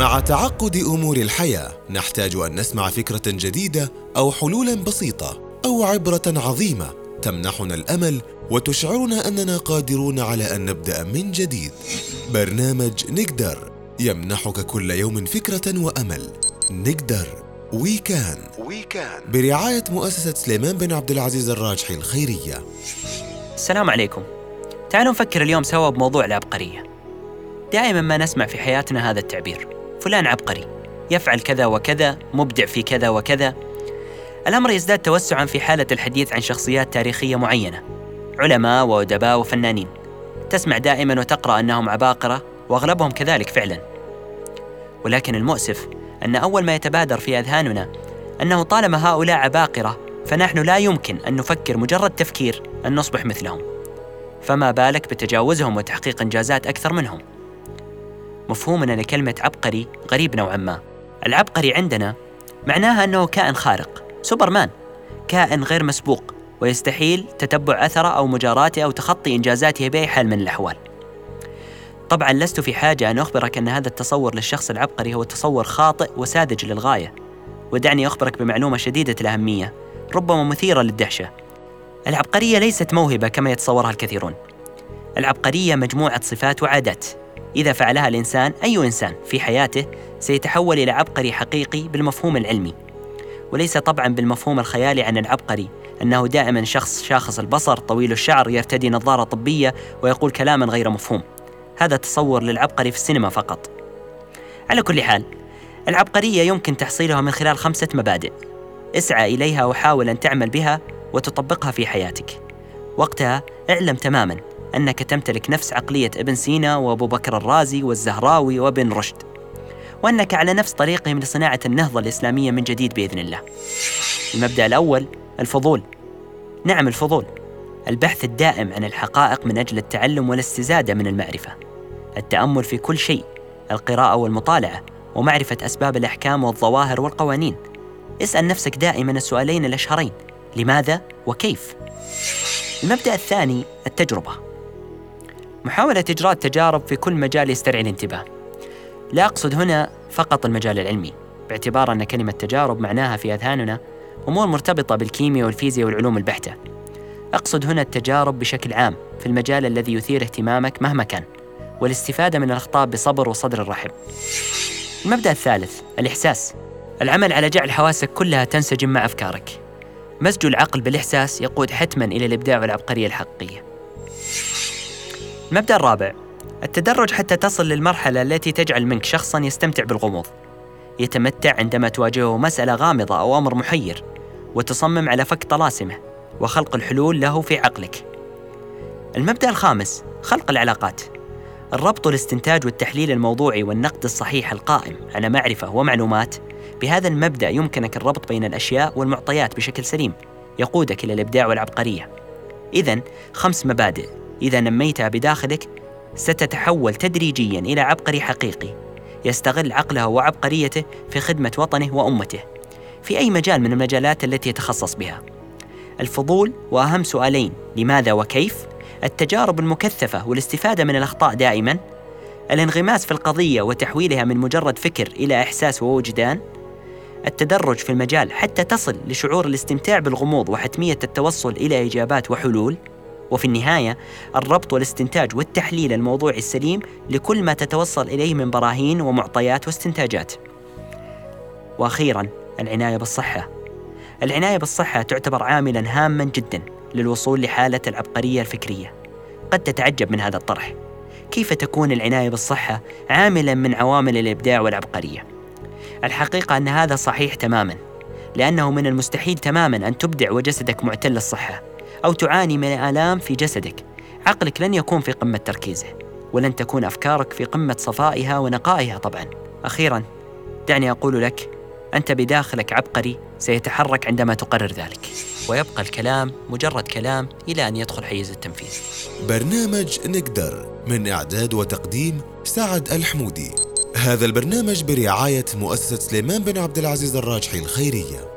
مع تعقد أمور الحياة نحتاج أن نسمع فكرة جديدة أو حلولاً بسيطة أو عبرة عظيمة تمنحنا الأمل وتشعرنا أننا قادرون على أن نبدأ من جديد. برنامج نقدر يمنحك كل يوم فكرة وأمل. نقدر ويكان برعاية مؤسسة سليمان بن عبد العزيز الراجحي الخيرية. السلام عليكم. تعالوا نفكر اليوم سوا بموضوع العبقرية. دائما ما نسمع في حياتنا هذا التعبير: فلان عبقري، يفعل كذا وكذا، مبدع في كذا وكذا. الأمر يزداد توسعا في حالة الحديث عن شخصيات تاريخية معينة، علماء وأدباء وفنانين. تسمع دائما وتقرأ أنهم عباقرة، وأغلبهم كذلك فعلا. ولكن المؤسف أن أول ما يتبادر في أذهاننا أنه طالما هؤلاء عباقرة فنحن لا يمكن أن نفكر مجرد تفكير أن نصبح مثلهم، فما بالك بتجاوزهم وتحقيق إنجازات أكثر منهم. مفهومنا لكلمة عبقري غريب نوعا ما. العبقري عندنا معناها أنه كائن خارق، سوبرمان، كائن غير مسبوق ويستحيل تتبع أثره أو مجاراته أو تخطي إنجازاته بأي حال من الأحوال. طبعا لست في حاجة أن أخبرك أن هذا التصور للشخص العبقري هو تصور خاطئ وساذج للغاية، ودعني أخبرك بمعلومة شديدة الأهمية ربما مثيرة للدهشة. العبقرية ليست موهبة كما يتصورها الكثيرون. العبقرية مجموعة صفات وعادات إذا فعلها الإنسان، أي إنسان في حياته، سيتحول إلى عبقري حقيقي بالمفهوم العلمي، وليس طبعا بالمفهوم الخيالي عن العبقري أنه دائما شخص شاخص البصر، طويل الشعر، يرتدي نظارة طبية ويقول كلاما غير مفهوم. هذا تصور للعبقري في السينما فقط. على كل حال، العبقرية يمكن تحصيلها من خلال 5 مبادئ. اسعى إليها وحاول أن تعمل بها وتطبقها في حياتك. وقتها اعلم تماما أنك تمتلك نفس عقلية ابن سينا وأبو بكر الرازي والزهراوي وابن رشد، وأنك على نفس طريقهم لصناعة النهضة الإسلامية من جديد بإذن الله. المبدأ الأول: الفضول. نعم، الفضول، البحث الدائم عن الحقائق من أجل التعلم والاستزادة من المعرفة، التأمل في كل شيء، القراءة والمطالعة، ومعرفة أسباب الأحكام والظواهر والقوانين. اسأل نفسك دائما السؤالين الأشهرين: لماذا وكيف؟ المبدأ الثاني: التجربة. محاولة إجراء تجارب في كل مجال يسترعي الانتباه. لا أقصد هنا فقط المجال العلمي، باعتبار أن كلمة تجارب معناها في أذهاننا أمور مرتبطة بالكيمياء والفيزياء والعلوم البحتة. أقصد هنا التجارب بشكل عام في المجال الذي يثير اهتمامك مهما كان، والاستفادة من الأخطاء بصبر وصدر رحب. المبدأ الثالث: الإحساس. العمل على جعل حواسك كلها تنسجم مع أفكارك. مزج العقل بالإحساس يقود حتما إلى الإبداع والعبقرية الحقيقية. المبدأ الرابع: التدرج حتى تصل للمرحلة التي تجعل منك شخصا يستمتع بالغموض، يتمتع عندما تواجهه مسألة غامضة أو أمر محير، وتصمم على فك طلاسمه وخلق الحلول له في عقلك. المبدأ الخامس: خلق العلاقات. الربط والاستنتاج والتحليل الموضوعي والنقد الصحيح القائم على معرفة ومعلومات. بهذا المبدأ يمكنك الربط بين الأشياء والمعطيات بشكل سليم، يقودك إلى الإبداع والعبقرية. إذن 5 مبادئ إذا نميتها بداخلك ستتحول تدريجياً إلى عبقري حقيقي يستغل عقله وعبقريته في خدمة وطنه وأمته في أي مجال من المجالات التي يتخصص بها. الفضول وأهم سؤالين: لماذا وكيف؟ التجارب المكثفة والاستفادة من الأخطاء دائماً، الانغماس في القضية وتحويلها من مجرد فكر إلى إحساس ووجدان، التدرج في المجال حتى تصل لشعور الاستمتاع بالغموض وحتمية التوصل إلى إجابات وحلول، وفي النهاية الربط والاستنتاج والتحليل الموضوعي السليم لكل ما تتوصل إليه من براهين ومعطيات واستنتاجات. وأخيراً، العناية بالصحة. العناية بالصحة تعتبر عاملاً هاماً جداً للوصول لحالة العبقرية الفكرية. قد تتعجب من هذا الطرح: كيف تكون العناية بالصحة عاملاً من عوامل الإبداع والعبقرية؟ الحقيقة أن هذا صحيح تماماً، لأنه من المستحيل تماماً أن تبدع وجسدك معتل الصحة أو تعاني من آلام في جسدك. عقلك لن يكون في قمة تركيزه، ولن تكون أفكارك في قمة صفائها ونقائها طبعاً. أخيراً، دعني أقول لك: أنت بداخلك عبقري سيتحرك عندما تقرر ذلك، ويبقى الكلام مجرد كلام إلى أن يدخل حيز التنفيذ. برنامج نقدر من إعداد وتقديم سعد الحمودي. هذا البرنامج برعاية مؤسسة سليمان بن عبد العزيز الراجحي الخيرية.